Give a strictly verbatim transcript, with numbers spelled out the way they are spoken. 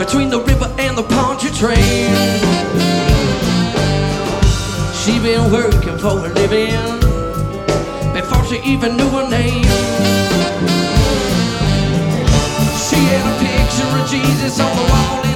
between the river and the Pontchartrain. She been working for a living before she even knew her name. She had a picture of Jesus on the wall